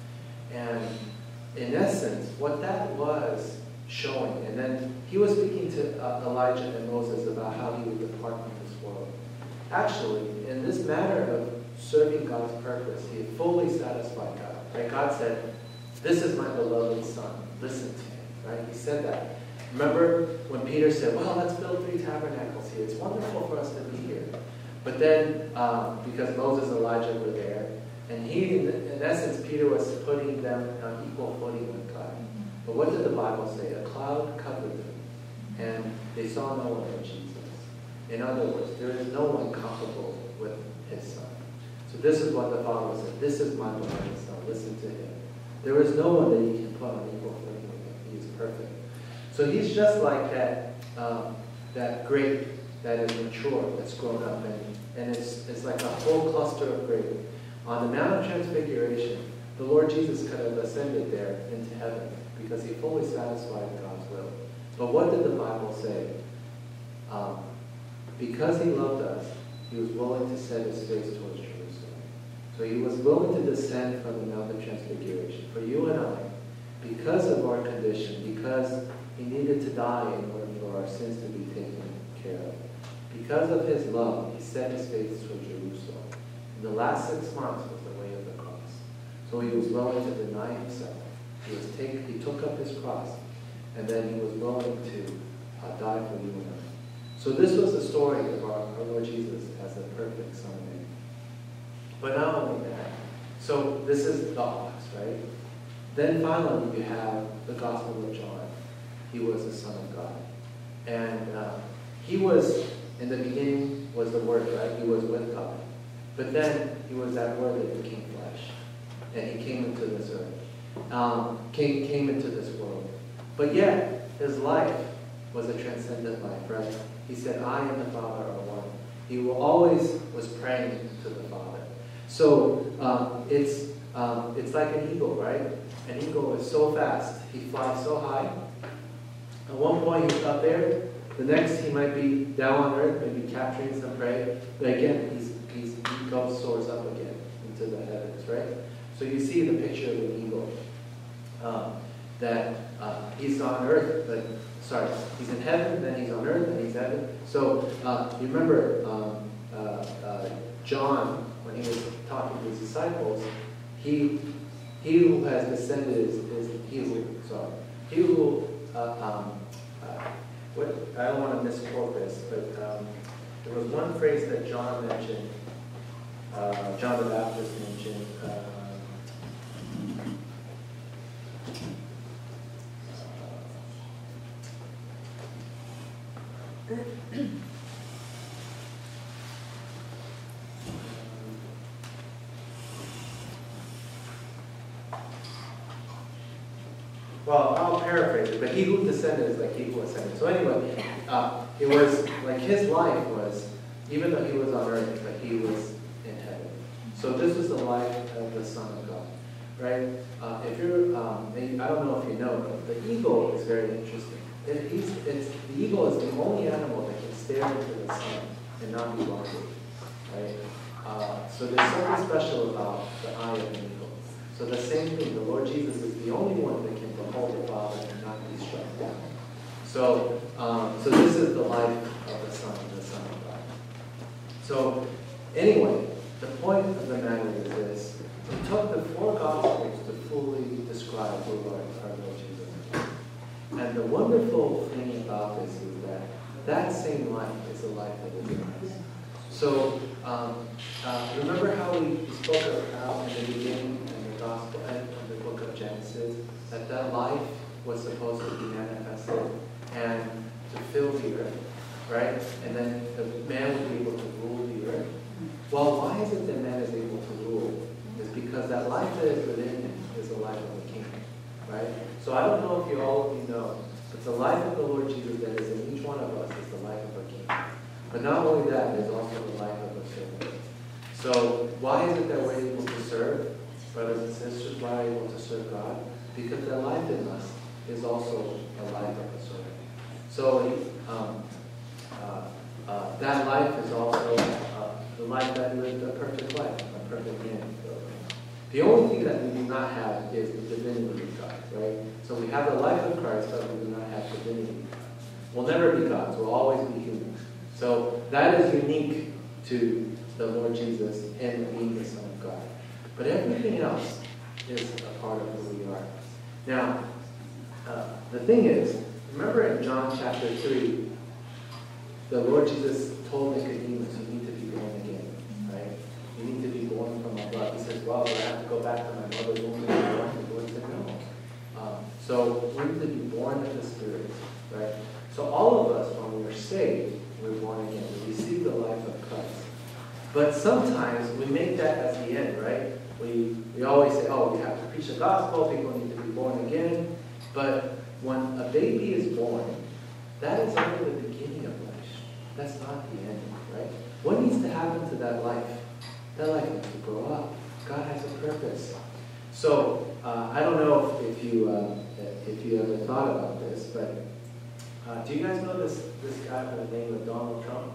Speaker 1: And in essence, what that was showing, and then he was speaking to uh, Elijah and Moses about how he would depart from this world. Actually, in this matter of serving God's purpose, he had fully satisfied God. Right? God said, "This is my beloved son. Listen to him." Right? He said that. Remember when Peter said, "Well, let's build three tabernacles here. It's wonderful for us to be here." But then, um, because Moses and Elijah were there, and he, in, in essence, Peter was putting them on equal footing with God. But what did the Bible say? A cloud covered them, and they saw no one but Jesus. In other words, there is no one comparable with his son. So this is what the Father said. "This is my beloved son. Listen to him." There is no one that you can put on equal footing with him. He is perfect. So he's just like that um, that grape that is mature, that's grown up, and, and it's, it's like a full cluster of grape. On the Mount of Transfiguration, the Lord Jesus could have ascended there into heaven because he fully satisfied God's will. But what did the Bible say? Um, because he loved us, he was willing to set his face towards Jerusalem. So he was willing to descend from the Mount of Transfiguration. For you and I, because of our condition, because he needed to die in order for our sins to be taken care of. Because of his love, he set his face toward Jerusalem. And the last six months was the way of the cross. So he was willing to deny himself. He was take, he took up his cross, and then he was willing to uh, die for you and I. So this was the story of our, our Lord Jesus as the perfect Son of Man. But not only that, so this is the ox, right? Then finally you have the Gospel of John. He was the Son of God. And uh, he was, in the beginning, was the Word, right? He was with God. But then he was that Word that became flesh. And he came into this earth. Um, came, came into this world. But yet, his life was a transcendent life, right? He said, "I and the Father are one." He always was praying to the Father. So um, it's, um, it's like an eagle, right? An eagle is so fast. He flies so high. At one point he's up there. The next he might be down on earth, maybe capturing some prey. But again, he's, he's, he goes, soars up again into the heavens, right? So you see the picture of an eagle. Um, that uh, he's on earth, but sorry, he's in heaven, then he's on earth, then he's heaven. So uh, you remember um, uh, uh, uh, John, when he was talking to his disciples, he he who has descended is, is he who sorry he who uh, um, uh, what I don't want to misquote this, but um, there was one phrase that John mentioned. Uh, John the Baptist mentioned. Uh, Well, I'll paraphrase it, but he who descended is like he who ascended. So anyway, uh, it was like his life was, even though he was on earth, but he was in heaven. So this is the life of the Son of God, right? Uh, if you're, um, I don't know if you know, but the eagle is very interesting. It, he's, it's, the eagle is the only animal that can stare into the sun and not be blinded, right? Uh, so there's something special about the eye of an eagle. So the same thing, the Lord Jesus is the only one that can behold the Father and not be struck down. So, um, so this is the life of the Son, the Son of God. So, anyway, the point of the matter is this: it took the four Gospels to fully describe who our, our Lord Jesus is. And the wonderful thing about this is that that same life is the life that is in us. So, um, uh, remember how we spoke about in the beginning? Gospel and the book of Genesis, that that life was supposed to be manifested and to fill the earth, right? And then the man would be able to rule the earth. Well, why is it that man is able to rule? It's because that life that is within him is the life of the king, right? So I don't know if you all of you know, but the life of the Lord Jesus that is in each one of us is the life of a king. But not only that, there's also the life of a servant. So why is it that we're able to serve? Brothers and sisters, why are we able to serve God? Because the life in us is also a life of a servant. So um, uh, uh, that life is also uh, the life that lived a perfect life, a perfect man. The only thing that we do not have is the divinity of God, right? So we have the life of Christ, but we do not have divinity. We'll never be gods. We'll always be humans. So that is unique to the Lord Jesus and being the Son of God. But everything else is a part of who we are. Now, uh, the thing is, remember in John chapter three, the Lord Jesus told Nicodemus, you need to be born again, right? You need to be born from above. He says, well, do I have to go back to my mother's womb and be born? The Lord said, no. Um, so we need to be born of the Spirit, right? So all of us, when we're saved, we're born again. We receive the life of Christ. But sometimes we make that as the end, right? We, we always say, oh, we have to preach the gospel, people need to be born again. But when a baby is born, that is only the beginning of life. That's not the end, right? What needs to happen to that life? That life needs to grow up. God has a purpose. So, uh, I don't know if, if you uh, if you ever thought about this, but uh, do you guys know this, this guy by the name of Donald Trump?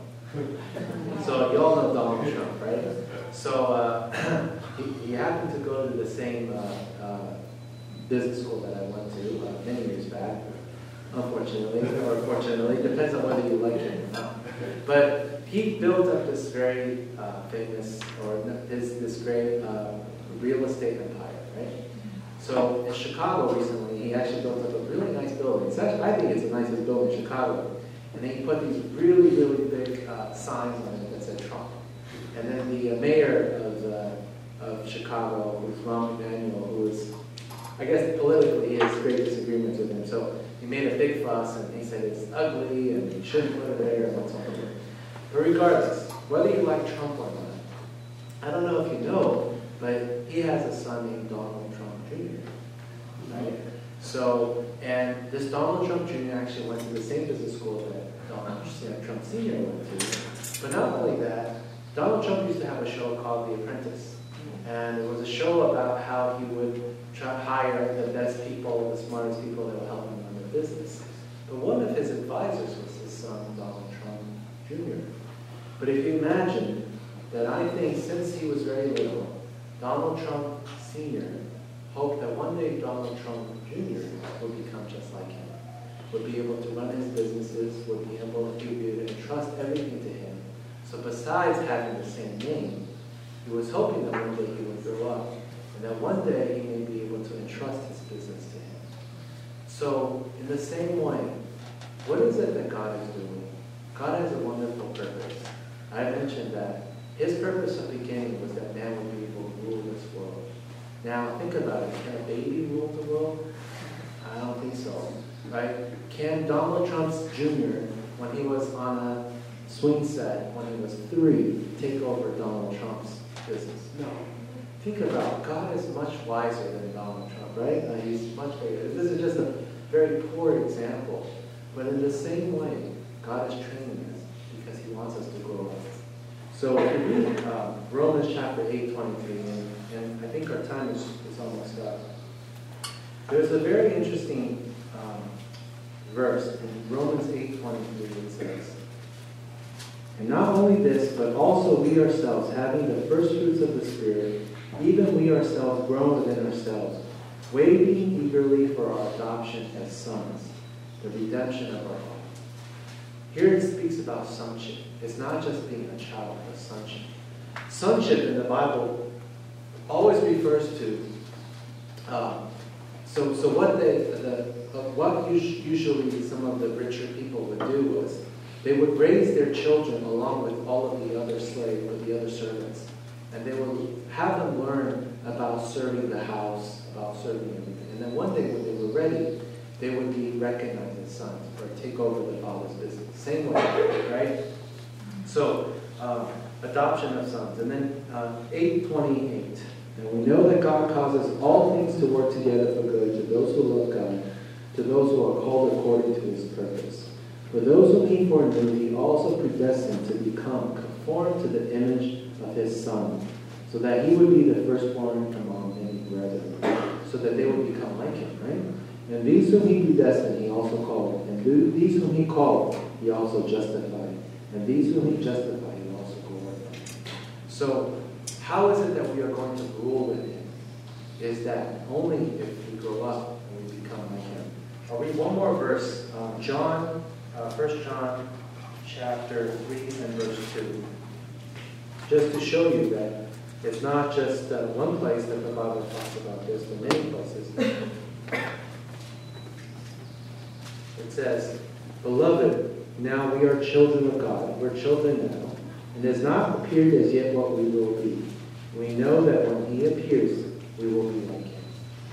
Speaker 1: So you all know Donald Trump, right? So uh, he, he happened to go to the same uh, uh, business school that I went to uh, many years back, unfortunately, or fortunately, depends on whether you like it or not. But he built up this very uh, famous, or this, this great uh, real estate empire, right? So in Chicago recently, he actually built up a really nice building. It's actually, I think it's the nicest building in Chicago. And then he put these really, really big uh, signs on it that said Trump. And then the uh, mayor of, uh, of Chicago, who's Rahm Emanuel, who is, I guess politically, he has great disagreements with him. So he made a big fuss, and he said it's ugly, and you shouldn't put it there, and what's over there. But regardless, whether you like Trump or not, I don't know if you know, but he has a son named Donald Trump Junior Right? So, and this Donald Trump Junior actually went to the same business school that Donald Trump Senior went to. But not only that, Donald Trump used to have a show called The Apprentice. And it was a show about how he would try to hire the best people, the smartest people that would help him run the business. But one of his advisors was his son, Donald Trump Junior But if you imagine that I think since he was very little, Donald Trump Senior hoped that one day Donald Trump Junior would become just like him, would be able to run his businesses, would be able to be able to entrust everything to him, So besides having the same name, he was hoping that one day he would grow up, and that one day he may be able to entrust his business to him. So in the same way, what is it that God is doing? God has a wonderful purpose. I mentioned that his purpose at the beginning was that man would be able to rule this world. Now think about it. Can a baby rule the world? I don't think so. Right? Can Donald Trump Junior, when he was on a swing set, when he was three, take over Donald Trump's business? No. Think about it. God is much wiser than Donald Trump, right? Uh, he's much bigger. This is just a very poor example. But in the same way, God is training us because he wants us to grow up. So if you read uh, Romans chapter eight, twenty-three, and, and I think our time is, is almost up. There's a very interesting um, verse in Romans eight, twenty-three. It says, "And not only this, but also we ourselves, having the first fruits of the Spirit, even we ourselves groan within ourselves, waiting eagerly for our adoption as sons, the redemption of our life." Here it speaks about sonship. It's not just being a child, but sonship. Sonship in the Bible always refers to. Uh, so, so what they, the uh, what usually some of the richer people would do was they would raise their children along with all of the other slaves or the other servants, and they would have them learn about serving the house, about serving everything. And then one day when they were ready, they would be recognized as sons or take over the father's business. Same way, right? So, um, adoption of sons. And then uh, eight twenty-eight. "And we know that God causes all things to work together for good to those who love God, to those who are called according to his purpose. For those whom he foreknew, he also predestined to become conformed to the image of his Son, so that he would be the firstborn among many brethren," so that they would become like him, right? "And these whom he predestined, he also called. And these whom he called, he also justified. And these whom he justified, he also glorified." So, how is it that we are going to rule with him? Is that only if we grow up and we become like him. I'll read one more verse. Um, John, uh, First John chapter three and verse two. Just to show you that it's not just uh, one place that the Bible talks about this, but many places. It says, "Beloved, now we are children of God." We're children now. "And it has not appeared as yet what we will be. We know that when he appears, we will be like him."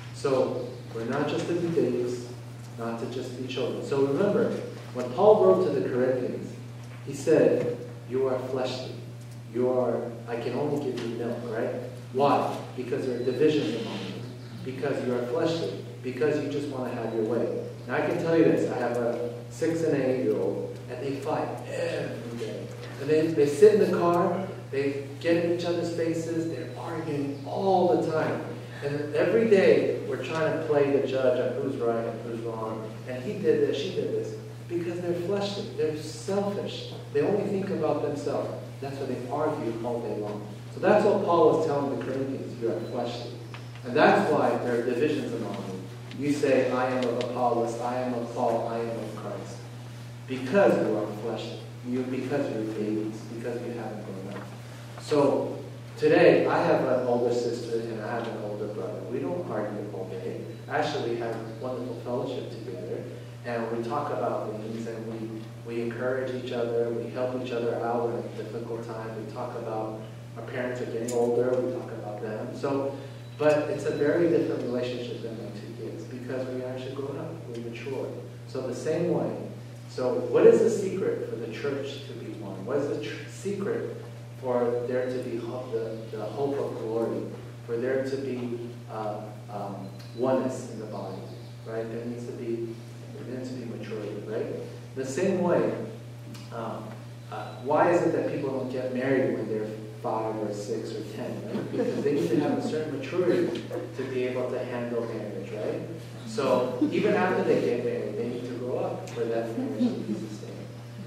Speaker 1: So, we're not just to be babes, not to just be children. So remember, when Paul wrote to the Corinthians, he said, "You are fleshly. You are, I can only give you milk," right? Why? Because there are divisions among you. Because you are fleshly. Because you just want to have your way. Now I can tell you this, I have a six and an eight year old, and they fight every day. And they, they sit in the car, they get in each other's faces, they're arguing all the time. And every day we're trying to play the judge on who's right and who's wrong. And he did this, she did this. Because they're fleshly, they're selfish. They only think about themselves. That's why they argue all day long. So that's what Paul was telling the Corinthians, you are fleshly. And that's why there are divisions among you. You say, "I am of Apollos, I am of Paul, I am of Christ." Because you are fleshly. You, because you're babies. Because you haven't grown up. So, today, I have an older sister and I have an older brother. We don't argue all day. Actually, we have wonderful fellowship together. And we talk about things and we, we encourage each other. We help each other out in a difficult time. We talk about our parents are getting older. We talk about them. So, but it's a very different relationship than my two kids because we actually grown up. We matured. So the same way. So what is the secret for the church to be one? What is the tr- secret for there to be hope, the, the hope of glory? For there to be uh, um, oneness in the body, right? There needs to be there needs to be maturity, right? The same way. Um, uh, why is it that people don't get married when they're five or six or ten, right? Because they need to have a certain maturity to be able to handle marriage, right? So even after they get married, they need to grow up for that marriage to be sustained.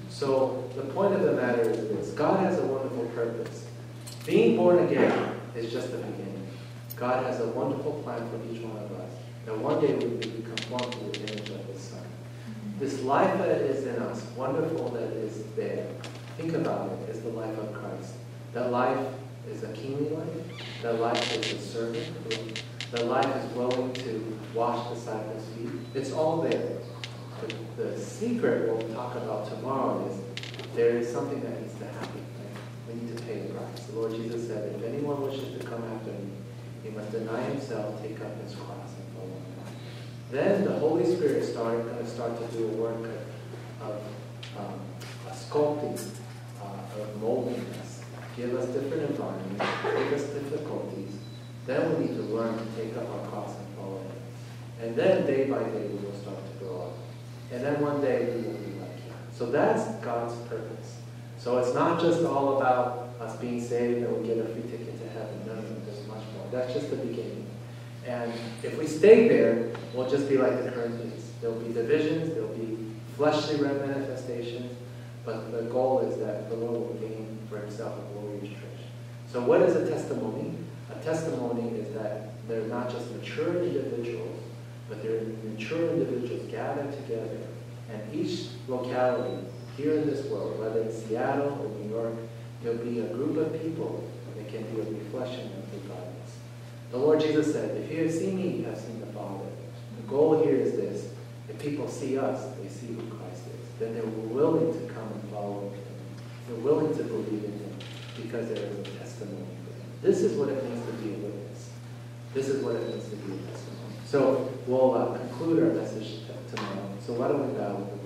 Speaker 1: So the point of the matter is this. God has a wonderful purpose. Being born again is just the beginning. God has a wonderful plan for each one of us. That one day we will be conformed to the image of his Son. This life that is in us, wonderful that is there, think about it, is the life of Christ. That life is a kingly life. That life is a servant. That life is willing to wash disciples' feet. It's all there. The, the secret we'll talk about tomorrow is there is something that needs to happen. Right? We need to pay the price. The Lord Jesus said, if anyone wishes to come after me, he must deny himself, take up his cross, and follow me. Then the Holy Spirit started going to start to do a work of, of um, a sculpting, uh, of molding us, give us different environments, give us difficulties. Then we need to learn to take up our cross and follow him. And then day by day we will start to grow up. And then one day we will be like him. So that's God's purpose. So it's not just all about us being saved and we get a free ticket to heaven. No, no, no, there's much more. That's just the beginning. And if we stay there, we'll just be like the Corinthians. There'll be divisions, there'll be fleshly manifestations, but the goal is that the Lord will gain for himself a glorious church. So what is a testimony? A testimony is that they're not just mature individuals, but they're mature individuals gathered together. And each locality here in this world, whether it's Seattle or New York, there'll be a group of people that can be a reflection of who God is. The Lord Jesus said, if you have seen me, you have seen the Father. The goal here is this. If people see us, they see who Christ is. Then they're willing to come and follow him. They're willing to believe in him because there is a testimony for him. This is what it means to be a witness. This is what it means to be a testimony. So we'll uh, conclude our message t- tomorrow. So why don't we bow with the